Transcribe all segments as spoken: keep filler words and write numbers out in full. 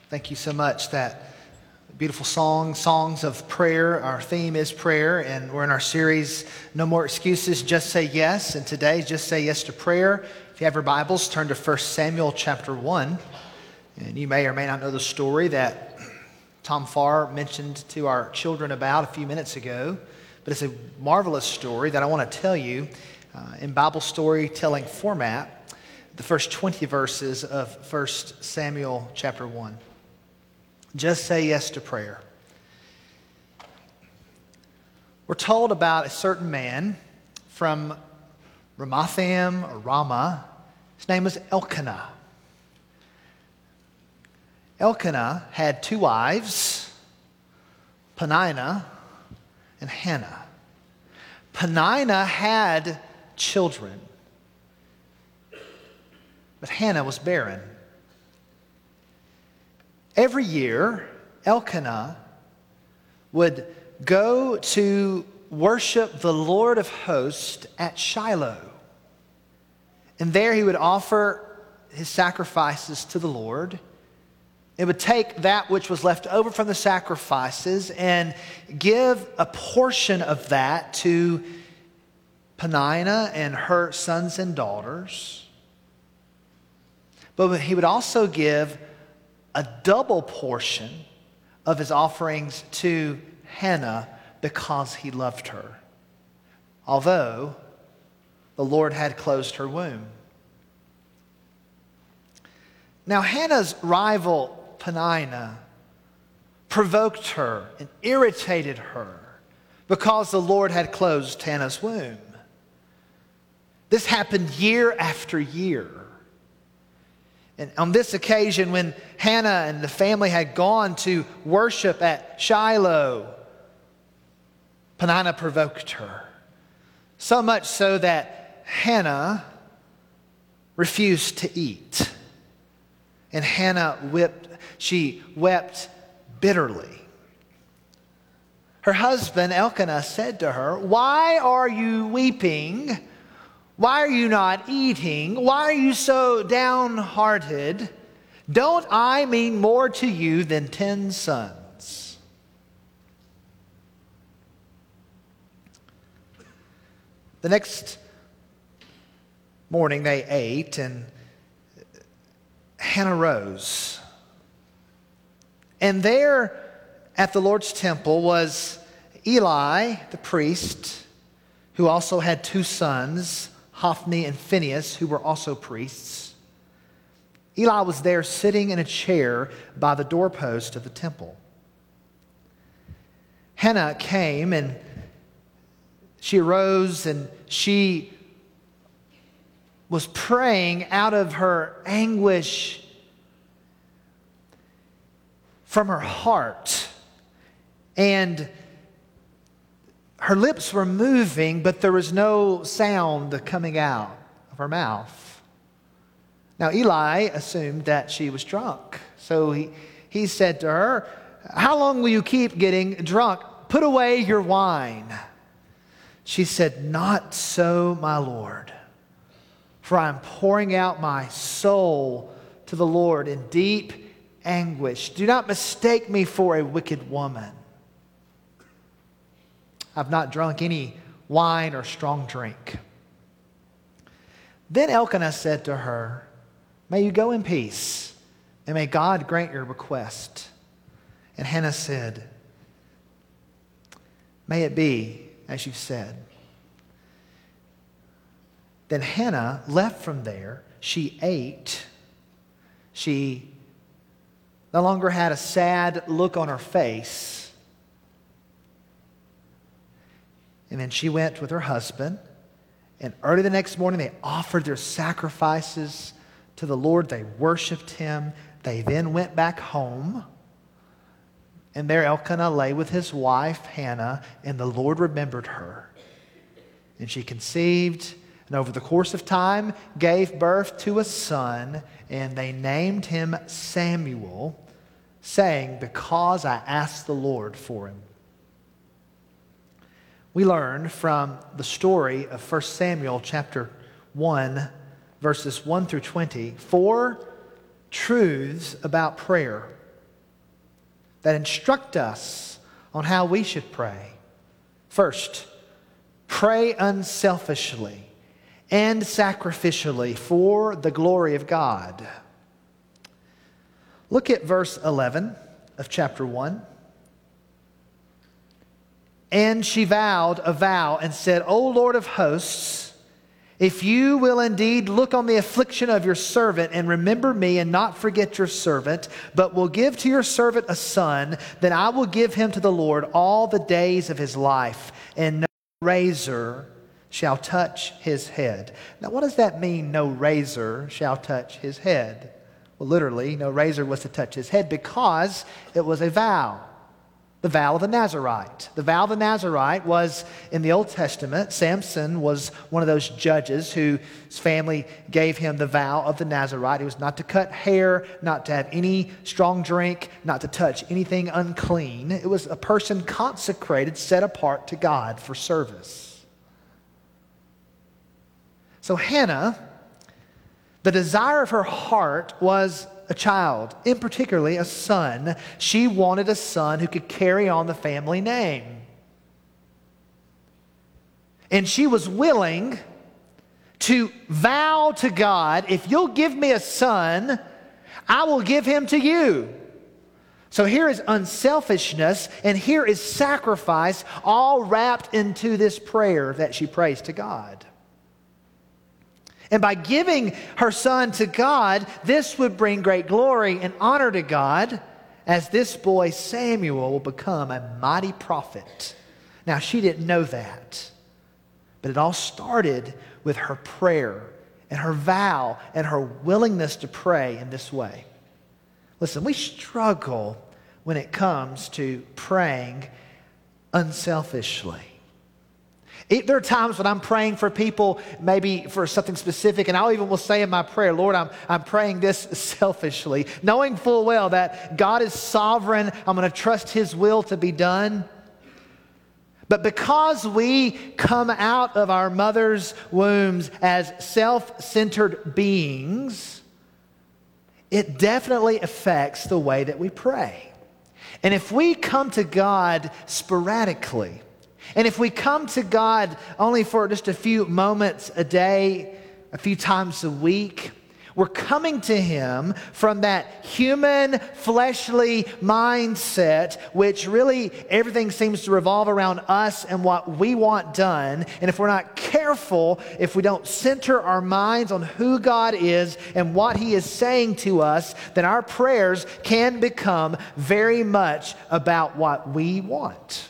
Thank you so much. That beautiful song, Songs of Prayer. Our theme is prayer, and we're in our series, No More Excuses, Just Say Yes. And today, Just Say Yes to Prayer. If you have your Bibles, turn to First Samuel chapter one. And you may or may not know the story that Tom Farr mentioned to our children about a few minutes ago. But it's a marvelous story that I want to tell you uh, in Bible storytelling format, the first twenty verses of First Samuel chapter one. Just say yes to prayer. We're told about a certain man from Ramathaim or Ramah. His name was Elkanah. Elkanah had two wives, Peninnah and Hannah. Peninnah had children, but Hannah was barren. Every year, Elkanah would go to worship the Lord of hosts at Shiloh. And there he would offer his sacrifices to the Lord. It would take that which was left over from the sacrifices and give a portion of that to Peninnah and her sons and daughters. But he would also give a double portion of his offerings to Hannah because he loved her, although the Lord had closed her womb. Now Hannah's rival Peninnah provoked her and irritated her because the Lord had closed Hannah's womb. This happened year after year. And on this occasion, when Hannah and the family had gone to worship at Shiloh, Peninnah provoked her. So much so that Hannah refused to eat. And Hannah wept, she wept bitterly. Her husband, Elkanah, said to her, "Why are you weeping? Why are you not eating? Why are you so downhearted? Don't I mean more to you than ten sons?" The next morning they ate, and Hannah rose. And there at the Lord's temple was Eli, the priest, who also had two sons, Hophni and Phinehas, who were also priests. Eli was there sitting in a chair by the doorpost of the temple. Hannah came and she arose and she was praying out of her anguish from her heart. And her lips were moving, but there was no sound coming out of her mouth. Now Eli assumed that she was drunk. So he, he said to her, "How long will you keep getting drunk? Put away your wine." She said, "Not so, my Lord, for I am pouring out my soul to the Lord in deep anguish. Do not mistake me for a wicked woman. I've not drunk any wine or strong drink." Then Elkanah said to her, "May you go in peace, and may God grant your request." And Hannah said, "May it be as you've said." Then Hannah left from there. She ate. She no longer had a sad look on her face. And then she went with her husband. And early the next morning, they offered their sacrifices to the Lord. They worshiped him. They then went back home. And there Elkanah lay with his wife, Hannah, and the Lord remembered her. And she conceived, and over the course of time, gave birth to a son, and they named him Samuel, saying, "Because I asked the Lord for him." We learn from the story of First Samuel chapter one, verses one through twenty, four truths about prayer. that instruct us on how we should pray. First, pray unselfishly and sacrificially for the glory of God. Look at verse eleven of chapter one. And she vowed a vow and said, O Lord of hosts, if you will indeed look on the affliction of your servant and remember me and not forget your servant, but will give to your servant a son, then I will give him to the Lord all the days of his life, and no razor shall touch his head. Now, what does that mean, no razor shall touch his head? Well, literally, no razor was to touch his head because it was a vow. The vow of the Nazirite. The vow of the Nazirite was, in the Old Testament, Samson was one of those judges whose family gave him the vow of the Nazirite. He was not to cut hair, not to have any strong drink, not to touch anything unclean. It was a person consecrated, set apart to God for service. So Hannah, the desire of her heart was a child, in particularly a son. She wanted a son who could carry on the family name. And she was willing to vow to God, if you'll give me a son, I will give him to you. So here is unselfishness and here is sacrifice, all wrapped into this prayer that she prays to God. And by giving her son to God, this would bring great glory and honor to God, as this boy Samuel will become a mighty prophet. Now, she didn't know that, but it all started with her prayer and her vow and her willingness to pray in this way. Listen, we struggle when it comes to praying unselfishly. There are times when I'm praying for people, maybe for something specific, and I even will say in my prayer, Lord, I'm, I'm praying this selfishly, knowing full well that God is sovereign. I'm going to trust His will to be done. But because we come out of our mother's wombs as self-centered beings, it definitely affects the way that we pray. And if we come to God sporadically, and if we come to God only for just a few moments a day, a few times a week, we're coming to Him from that human, fleshly mindset, which really everything seems to revolve around us and what we want done. And if we're not careful, if we don't center our minds on who God is and what He is saying to us, then our prayers can become very much about what we want.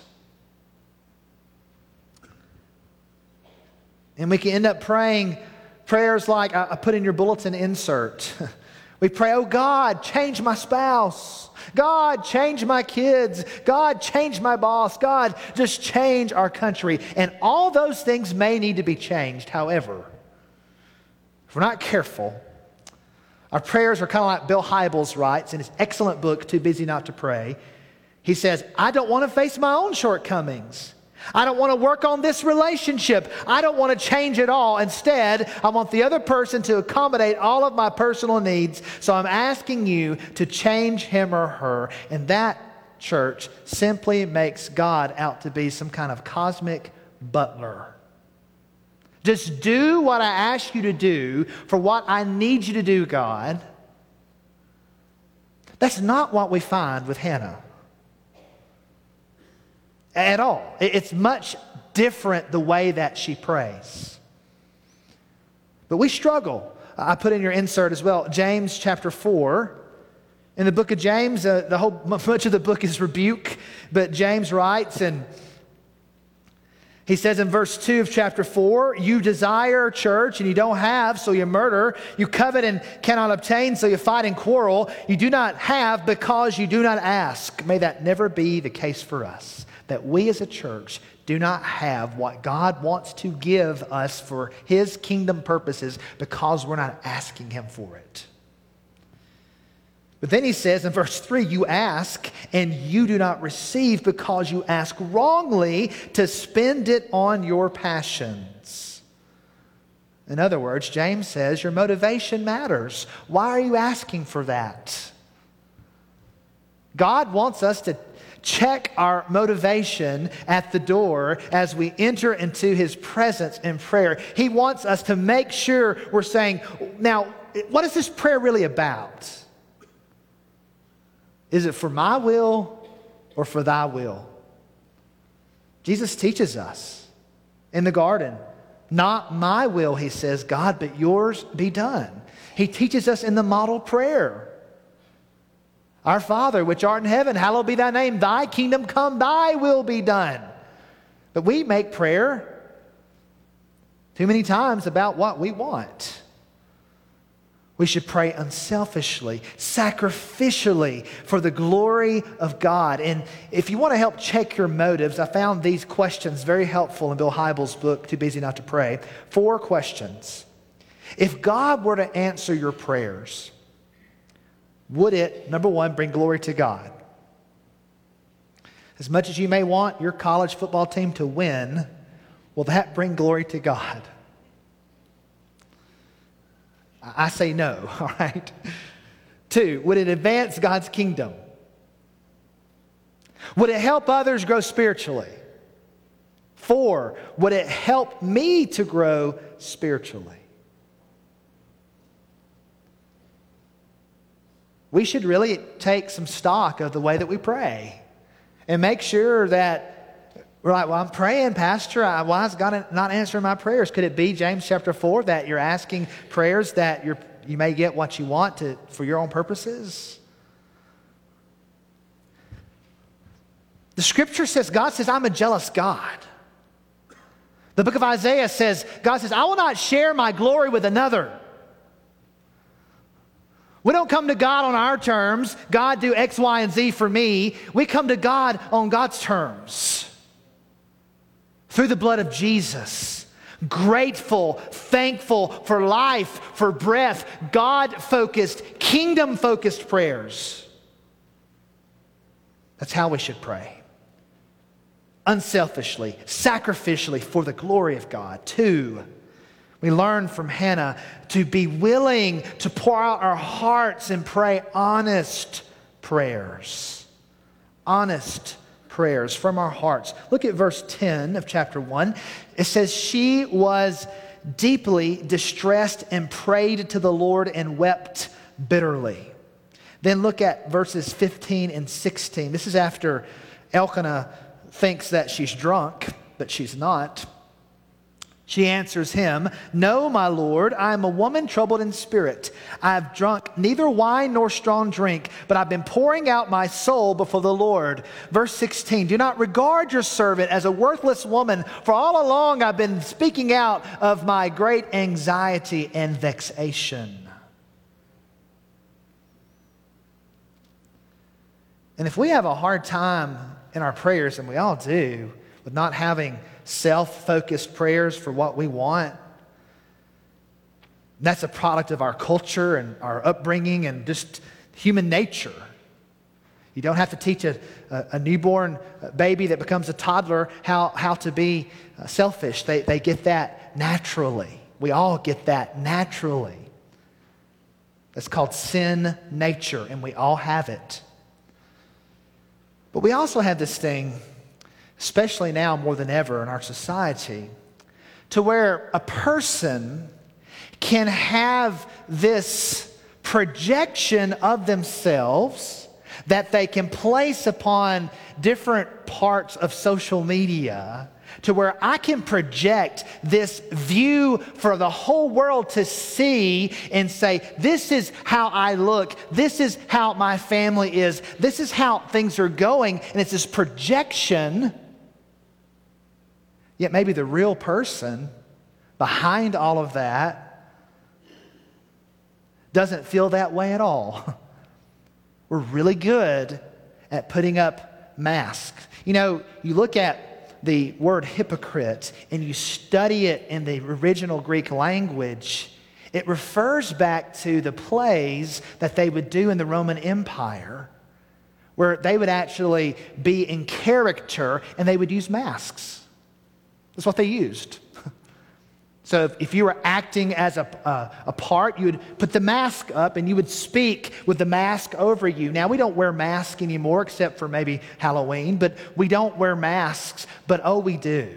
And we can end up praying prayers like I put in your bulletin insert. We pray, oh God, change my spouse. God, change my kids. God, change my boss. God, just change our country. And all those things may need to be changed. However, if we're not careful, our prayers are kind of like Bill Hybels writes in his excellent book, Too Busy Not to Pray. He says, I don't want to face my own shortcomings. I don't want to work on this relationship. I don't want to change it all. Instead, I want the other person to accommodate all of my personal needs. So I'm asking you to change him or her. And that, church, simply makes God out to be some kind of cosmic butler. Just do what I ask you to do for what I need you to do, God. That's not what we find with Hannah. At all. It's much different the way that she prays. But we struggle. I put in your insert as well, James chapter four. In the book of James, uh, the whole much of the book is rebuke, but James writes, and he says in verse two of chapter four, you desire church and you don't have, so you murder. You covet and cannot obtain, so you fight and quarrel. You do not have because you do not ask. May that never be the case for us. That we as a church do not have what God wants to give us for His kingdom purposes because we're not asking Him for it. But then he says in verse three, you ask and you do not receive because you ask wrongly to spend it on your passions. In other words, James says your motivation matters. Why are you asking for that? God wants us to check our motivation at the door as we enter into His presence in prayer. He wants us to make sure we're saying, now, what is this prayer really about? Is it for my will or for thy will? Jesus teaches us in the garden, not my will, He says, God, but yours be done. He teaches us in the model prayer. Our Father, which art in heaven, hallowed be thy name. Thy kingdom come, thy will be done. But we make prayer too many times about what we want. We should pray unselfishly, sacrificially for the glory of God. And if you want to help check your motives, I found these questions very helpful in Bill Hybels' book, Too Busy Not to Pray. Four questions. If God were to answer your prayers, would it, number one, bring glory to God? As much as you may want your college football team to win, will that bring glory to God? I say no, all right? Two, would it advance God's kingdom? Would it help others grow spiritually? Four, would it help me to grow spiritually? We should really take some stock of the way that we pray and make sure that we're like, well, I'm praying, Pastor. Why is God not answering my prayers? Could it be, James chapter four, that you're asking prayers that you're, you may get what you want to, for your own purposes? The Scripture says, God says, I'm a jealous God. The book of Isaiah says, God says, I will not share my glory with another. We don't come to God on our terms. God, do X, Y, and Z for me. We come to God on God's terms. Through the blood of Jesus. Grateful, thankful for life, for breath. God-focused, kingdom-focused prayers. That's how we should pray. Unselfishly, sacrificially, for the glory of God. Two, we learn from Hannah to be willing to pour out our hearts and pray honest prayers. Honest prayers from our hearts. Look at verse ten of chapter one. It says, she was deeply distressed and prayed to the Lord and wept bitterly. Then look at verses fifteen and sixteen. This is after Elkanah thinks that she's drunk, but she's not. She answers him, no, my Lord, I am a woman troubled in spirit. I have drunk neither wine nor strong drink, but I've been pouring out my soul before the Lord. Verse sixteen, do not regard your servant as a worthless woman, for all along I've been speaking out of my great anxiety and vexation. And if we have a hard time in our prayers, and we all do, with not having self-focused prayers for what we want, that's a product of our culture and our upbringing and just human nature. You don't have to teach a, a, a newborn baby that becomes a toddler how, how to be uh, selfish. They, they get that naturally. We all get that naturally. That's called sin nature, and we all have it. But we also have this thing, especially now more than ever in our society, to where a person can have this projection of themselves that they can place upon different parts of social media, to where I can project this view for the whole world to see and say, this is how I look, this is how my family is, this is how things are going, and it's this projection. Yet maybe the real person behind all of that doesn't feel that way at all. We're really good at putting up masks. You know, you look at the word hypocrite and you study it in the original Greek language, it refers back to the plays that they would do in the Roman Empire, where they would actually be in character and they would use masks. That's what they used. So if, if you were acting as a, uh, a part, you would put the mask up and you would speak with the mask over you. Now, we don't wear masks anymore except for maybe Halloween, but we don't wear masks, but oh, we do.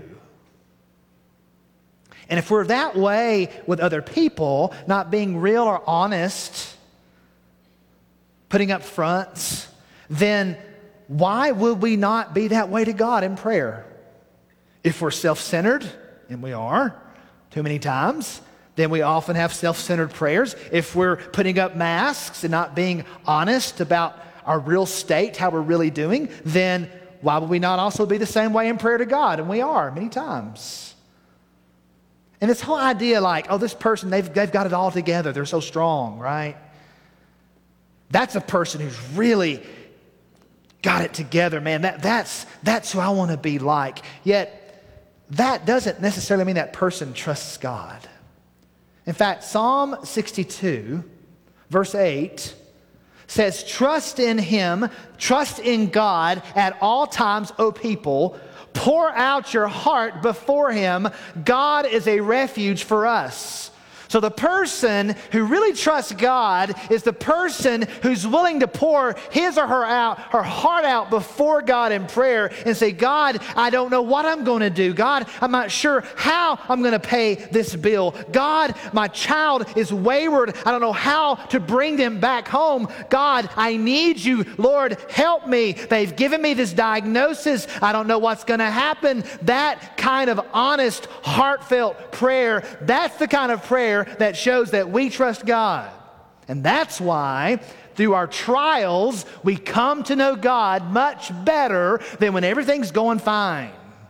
And if we're that way with other people, not being real or honest, putting up fronts, then why would we not be that way to God in prayer? If we're self-centered, and we are too many times, then we often have self-centered prayers. If we're putting up masks and not being honest about our real state, how we're really doing, then why would we not also be the same way in prayer to God? And we are many times. And this whole idea like, oh, this person, they've, they've got it all together. They're so strong, right? That's a person who's really got it together, man. That, that's, that's who I want to be like. Yet, that doesn't necessarily mean that person trusts God. In fact, Psalm sixty-two, verse eight, says, trust in Him, trust in God at all times, O people. Pour out your heart before Him. God is a refuge for us. So the person who really trusts God is the person who's willing to pour his or her out, her heart out before God in prayer and say, God, I don't know what I'm going to do. God, I'm not sure how I'm going to pay this bill. God, my child is wayward. I don't know how to bring them back home. God, I need you. Lord, help me. They've given me this diagnosis. I don't know what's going to happen. That kind of honest, heartfelt prayer, that's the kind of prayer that shows that we trust God. And that's why through our trials, we come to know God much better than when everything's going fine.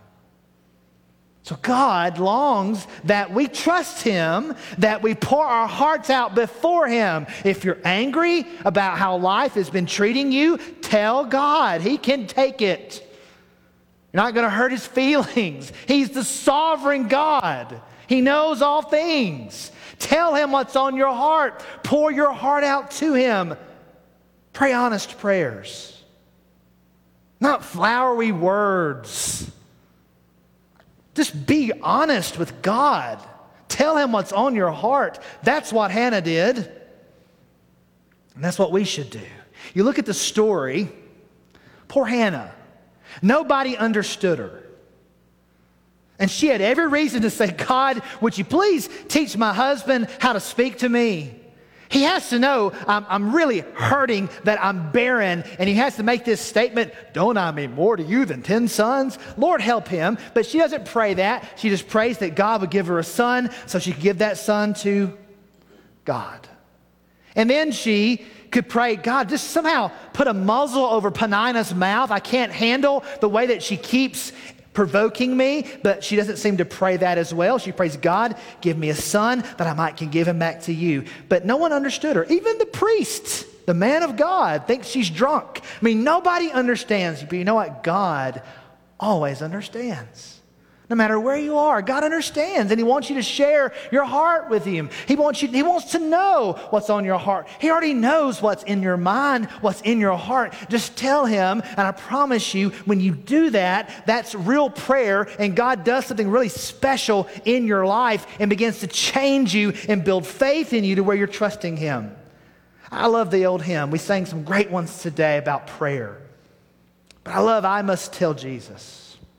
So God longs that we trust Him, that we pour our hearts out before Him. If you're angry about how life has been treating you, tell God. He can take it. You're not going to hurt His feelings. He's the sovereign God. He knows all things. Tell Him what's on your heart. Pour your heart out to Him. Pray honest prayers. Not flowery words. Just be honest with God. Tell Him what's on your heart. That's what Hannah did. And that's what we should do. You look at the story. Poor Hannah. Nobody understood her. And she had every reason to say, God, would you please teach my husband how to speak to me? He has to know I'm, I'm really hurting, that I'm barren. And he has to make this statement, don't I mean more to you than ten sons? Lord, help him. But she doesn't pray that. She just prays that God would give her a son so she could give that son to God. And then she could pray, God, just somehow put a muzzle over Peninnah's mouth. I can't handle the way that she keeps provoking me, but she doesn't seem to pray that as well. She prays, God, give me a son that I might can give him back to you. But no one understood her. Even the priest, the man of God, thinks she's drunk. I mean, nobody understands. But you know what? God always understands. No matter where you are, God understands, and He wants you to share your heart with Him. He wants you, He wants to know what's on your heart. He already knows what's in your mind, what's in your heart. Just tell Him, and I promise you, when you do that, that's real prayer, and God does something really special in your life and begins to change you and build faith in you to where you're trusting Him. I love the old hymn. We sang some great ones today about prayer. But I love I Must Tell Jesus.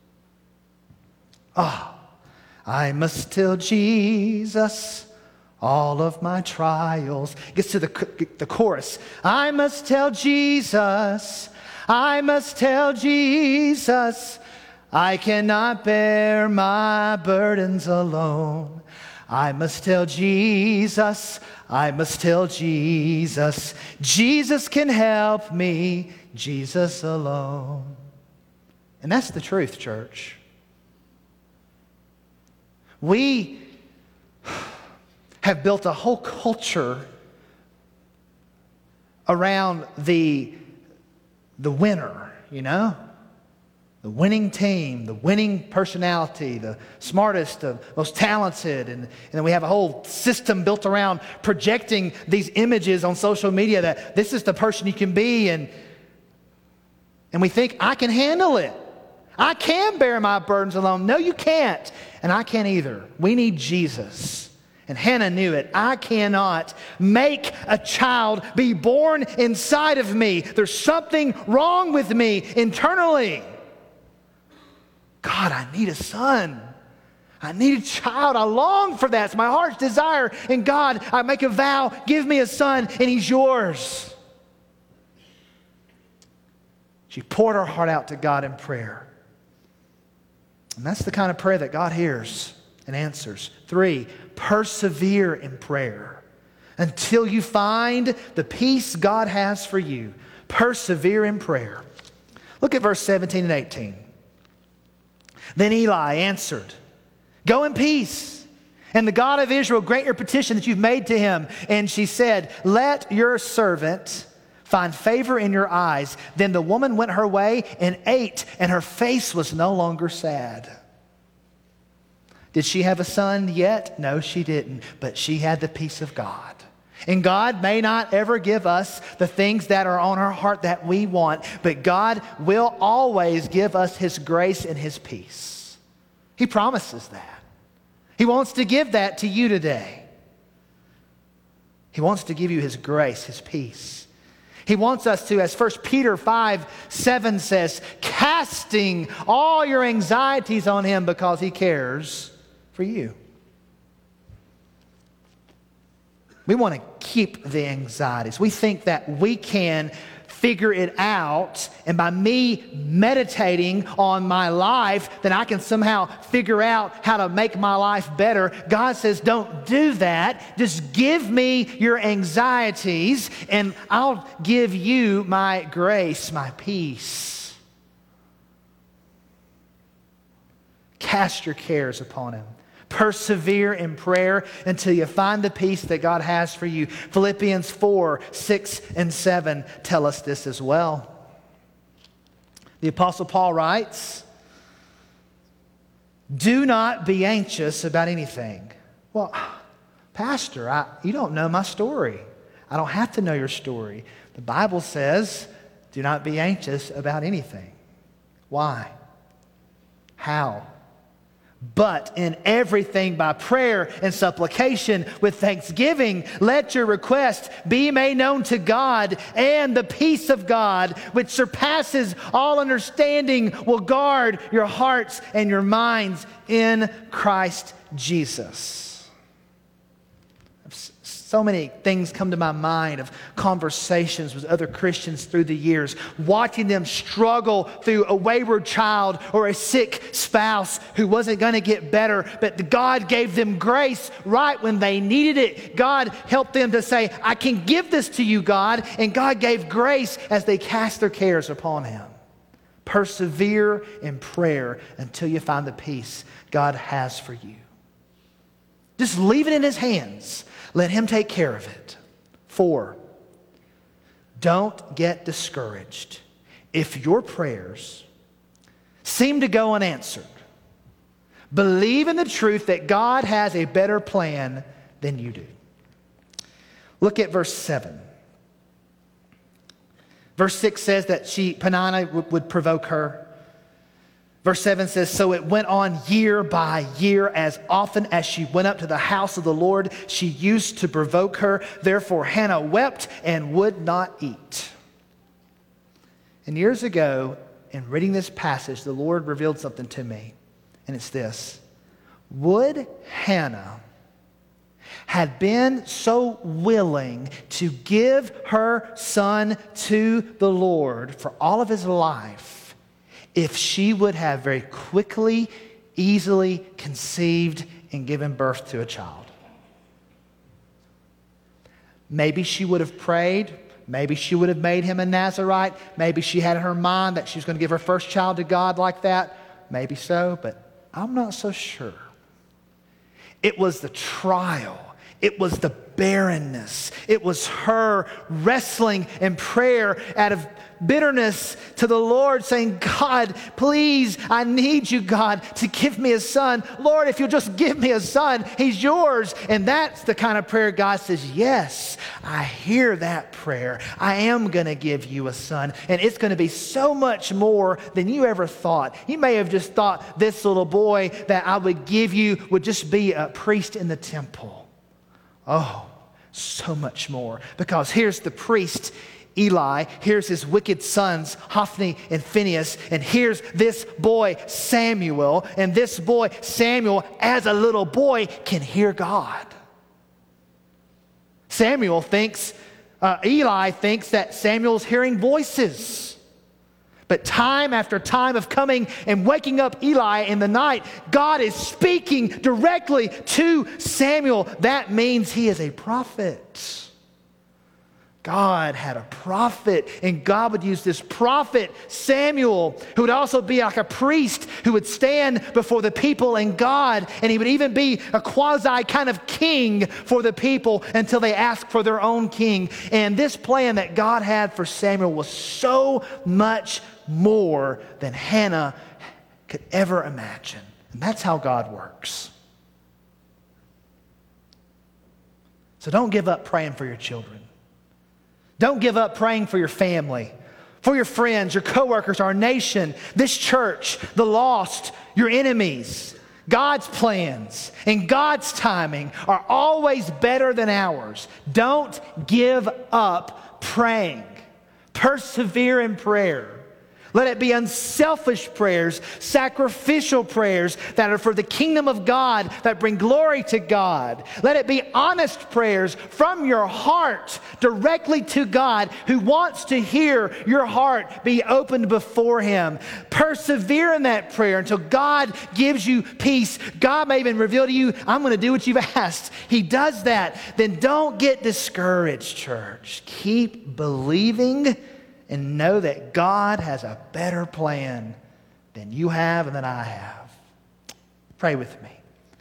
Oh, I must tell Jesus all of my trials. It gets to the, the chorus. I must tell Jesus, I must tell Jesus, I cannot bear my burdens alone. I must tell Jesus, I must tell Jesus, Jesus can help me, Jesus alone. And that's the truth, church. We have built a whole culture around the, the winner, you know? The winning team, the winning personality, the smartest, the most talented. And, and then we have a whole system built around projecting these images on social media that this is the person you can be. And, and we think, I can handle it. I can bear my burdens alone. No, you can't. and I can't either. We need Jesus. And Hannah knew it. I cannot make a child be born inside of me. There's something wrong with me internally. God, I need a son. I need a child. I long for that. It's my heart's desire. And God, I make a vow, give me a son, and he's yours. She poured her heart out to God in prayer. And that's the kind of prayer that God hears and answers. Three, persevere in prayer until you find the peace God has for you. Persevere in prayer. Look at verse seventeen and eighteen. Then Eli answered, go in peace, and the God of Israel grant your petition that you've made to him. And she said, let your servant find favor in your eyes. Then the woman went her way and ate, and her face was no longer sad. Did she have a son yet? No, she didn't. But she had the peace of God. And God may not ever give us the things that are on our heart that we want, but God will always give us His grace and His peace. He promises that. He wants to give that to you today. He wants to give you His grace, His peace. He wants us to, as First Peter five seven says, casting all your anxieties on Him because He cares for you. We want to keep the anxieties. We think that we can figure it out, and by me meditating on my life, then I can somehow figure out how to make my life better. God says, don't do that. Just give me your anxieties, and I'll give you my grace, my peace. Cast your cares upon Him. Persevere in prayer until you find the peace that God has for you. Philippians four, six, and seven tell us this as well. The Apostle Paul writes, do not be anxious about anything. Well, Pastor, I, you don't know my story. I don't have to know your story. The Bible says, do not be anxious about anything. Why? How? But in everything by prayer and supplication with thanksgiving, let your request be made known to God, and the peace of God, which surpasses all understanding, will guard your hearts and your minds in Christ Jesus. So many things come to my mind of conversations with other Christians through the years, watching them struggle through a wayward child or a sick spouse who wasn't going to get better, but God gave them grace right when they needed it. God helped them to say, I can give this to you, God, and God gave grace as they cast their cares upon Him. Persevere in prayer until you find the peace God has for you. Just leave it in His hands. Let Him take care of it. Four, don't get discouraged if your prayers seem to go unanswered. Believe in the truth that God has a better plan than you do. Look at verse seven. Verse six says that she, Peninnah would, would provoke her. Verse seven says, so it went on year by year, as often as she went up to the house of the Lord, she used to provoke her. Therefore Hannah wept and would not eat. And years ago, in reading this passage, the Lord revealed something to me. And it's this. Would Hannah had been so willing to give her son to the Lord for all of his life, if she would have very quickly, easily conceived and given birth to a child. Maybe she would have prayed. Maybe she would have made him a Nazirite. Maybe she had in her mind that she was going to give her first child to God like that. Maybe so, but I'm not so sure. It was the trial. It was the barrenness. It was her wrestling in prayer out of bitterness to the Lord, saying, God, please, I need you, God, to give me a son. Lord, if you'll just give me a son, he's yours. And that's the kind of prayer God says, yes, I hear that prayer. I am going to give you a son. And it's going to be so much more than you ever thought. You may have just thought this little boy that I would give you would just be a priest in the temple. Oh, so much more. Because here's the priest, Eli, here's his wicked sons, Hophni and Phinehas, and here's this boy, Samuel, and this boy, Samuel, as a little boy, can hear God. Samuel thinks, uh, Eli thinks that Samuel's hearing voices. But time after time of coming and waking up Eli in the night, God is speaking directly to Samuel. That means he is a prophet. God had a prophet, and God would use this prophet, Samuel, who would also be like a priest who would stand before the people and God, and he would even be a quasi kind of king for the people until they asked for their own king. And this plan that God had for Samuel was so much more than Hannah could ever imagine. And that's how God works. So don't give up praying for your children. Don't give up praying for your family, for your friends, your coworkers, our nation, this church, the lost, your enemies. God's plans and God's timing are always better than ours. Don't give up praying. Persevere in prayer. Let it be unselfish prayers, sacrificial prayers that are for the kingdom of God, that bring glory to God. Let it be honest prayers from your heart directly to God, who wants to hear your heart be opened before Him. Persevere in that prayer until God gives you peace. God may even reveal to you, I'm going to do what you've asked. He does that. Then don't get discouraged, church. Keep believing and know that God has a better plan than you have and than I have. Pray with me.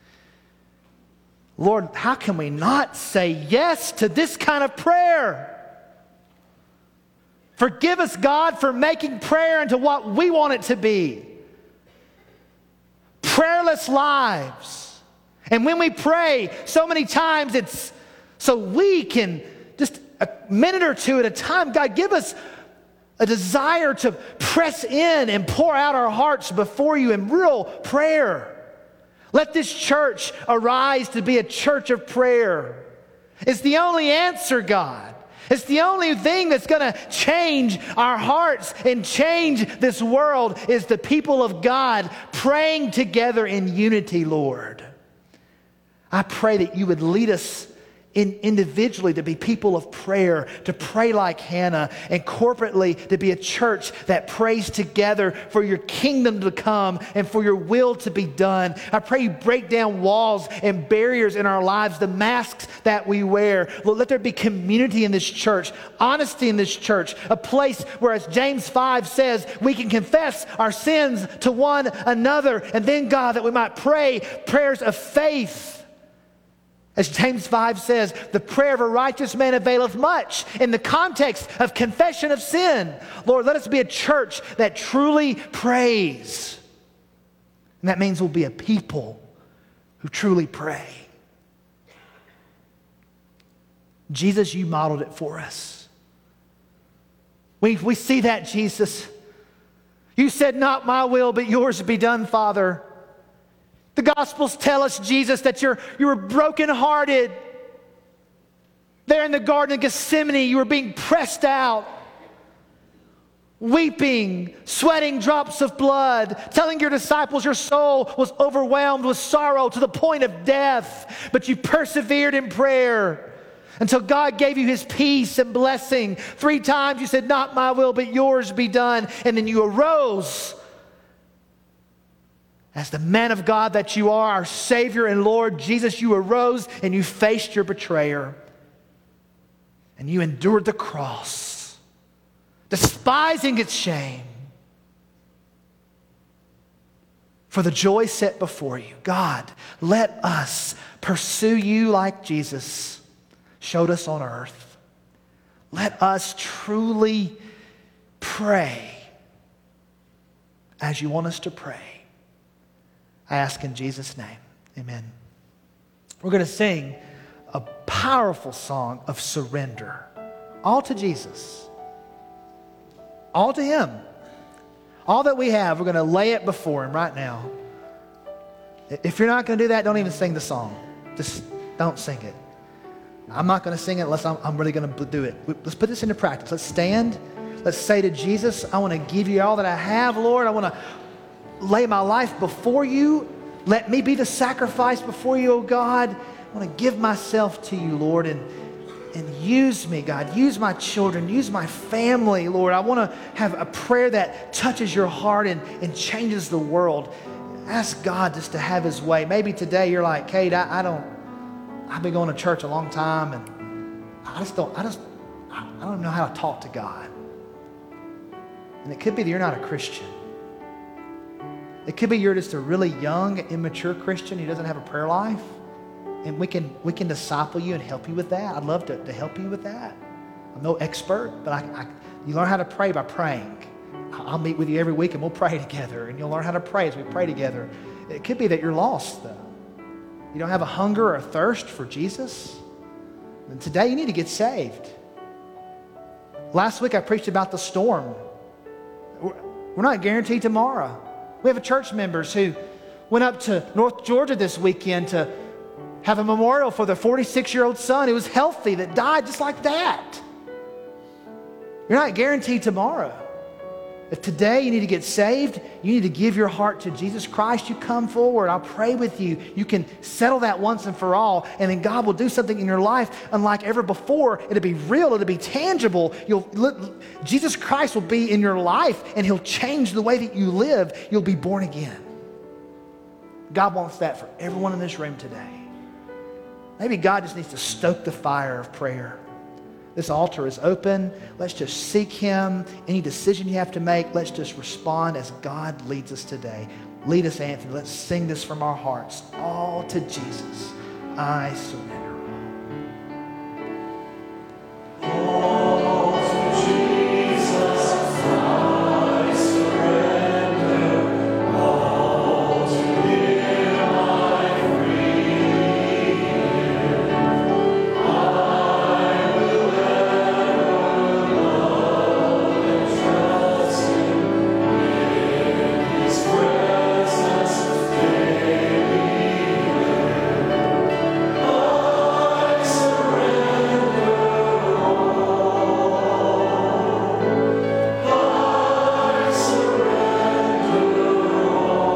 Lord, how can we not say yes to this kind of prayer? Forgive us, God, for making prayer into what we want it to be. Prayerless lives. And when we pray, so many times it's so weak and just a minute or two at a time. God, give us a desire to press in and pour out our hearts before you in real prayer. Let this church arise to be a church of prayer. It's the only answer, God. It's the only thing that's going to change our hearts and change this world is the people of God praying together in unity, Lord. I pray that you would lead us In individually to be people of prayer, to pray like Hannah, and corporately to be a church that prays together for your kingdom to come and for your will to be done. I pray you break down walls and barriers in our lives, the masks that we wear. Lord, let there be community in this church, honesty in this church, a place where, as James five says, we can confess our sins to one another, and then, God, that we might pray prayers of faith. As James five says, the prayer of a righteous man availeth much in the context of confession of sin. Lord, let us be a church that truly prays. And that means we'll be a people who truly pray. Jesus, you modeled it for us. We, we see that, Jesus. You said, not my will, but yours be done, Father. The Gospels tell us, Jesus, that you're, you were brokenhearted. There in the Garden of Gethsemane, you were being pressed out, weeping, sweating drops of blood, telling your disciples your soul was overwhelmed with sorrow to the point of death. But you persevered in prayer until God gave you His peace and blessing. Three times you said, not my will, but yours be done. And then you arose as the man of God that you are, our Savior and Lord. Jesus, you arose and you faced your betrayer. And you endured the cross, despising its shame, for the joy set before you. God, let us pursue you like Jesus showed us on earth. Let us truly pray as you want us to pray. I ask in Jesus' name, amen. We're going to sing a powerful song of surrender, all to Jesus, all to Him. All that we have, we're going to lay it before Him right now. If you're not going to do that, don't even sing the song. Just don't sing it. I'm not going to sing it unless I'm, I'm really going to do it. Let's put this into practice. Let's stand. Let's say to Jesus, I want to give you all that I have, Lord. I want to lay my life before you. Let me be the sacrifice before you, oh God. I want to give myself to you, Lord, and, and use me, God. Use my children. Use my family, Lord. I want to have a prayer that touches your heart and, and changes the world. Ask God just to have His way. Maybe today you're like, Kate, I, I don't, I've been going to church a long time, and I just don't, I just, I don't know how to talk to God. And it could be that you're not a Christian. It could be you're just a really young, immature Christian who doesn't have a prayer life. And we can we can disciple you and help you with that. I'd love to, to help you with that. I'm no expert, but I, I, you learn how to pray by praying. I'll meet with you every week and we'll pray together. And you'll learn how to pray as we pray together. It could be that you're lost, though. You don't have a hunger or a thirst for Jesus. And today you need to get saved. Last week I preached about the storm. We're not guaranteed tomorrow. We have church members who went up to North Georgia this weekend to have a memorial for their forty-six-year-old son who was healthy that died just like that. You're not guaranteed tomorrow. If today you need to get saved, you need to give your heart to Jesus Christ, you come forward. I'll pray with you. You can settle that once and for all, and then God will do something in your life unlike ever before. It'll be real. It'll be tangible. You'll, Jesus Christ will be in your life, and He'll change the way that you live. You'll be born again. God wants that for everyone in this room today. Maybe God just needs to stoke the fire of prayer. This altar is open. Let's just seek Him. Any decision you have to make, let's just respond as God leads us today. Lead us, Anthony. Let's sing this from our hearts. All to Jesus, I surrender. All to Jesus, I surrender. All to Him I freely give. I will ever love and trust Him in His presence daily live. I surrender all. I surrender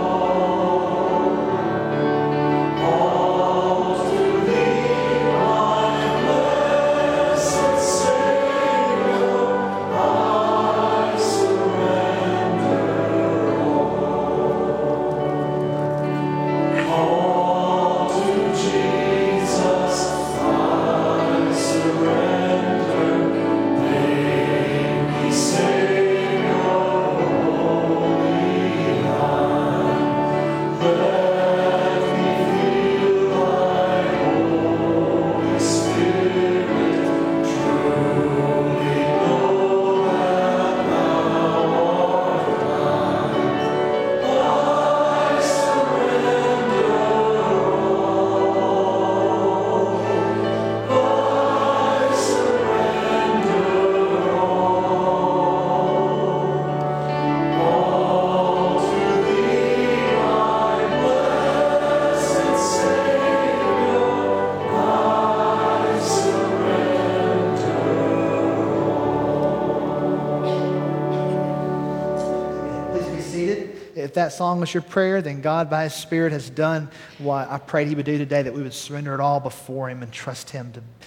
all. All to Thee, my blessed Savior. I surrender all. All to Jesus I surrender. Make me Savior, Holy One. Let me feel Thy Holy Spirit. Truly know that Thou art mine. I surrender all. I surrender all. All to Thee, my blessed Savior. I surrender all. Please be seated. If that song was your prayer, then God, by His Spirit, has done what I prayed He would do today, that we would surrender it all before Him and trust Him to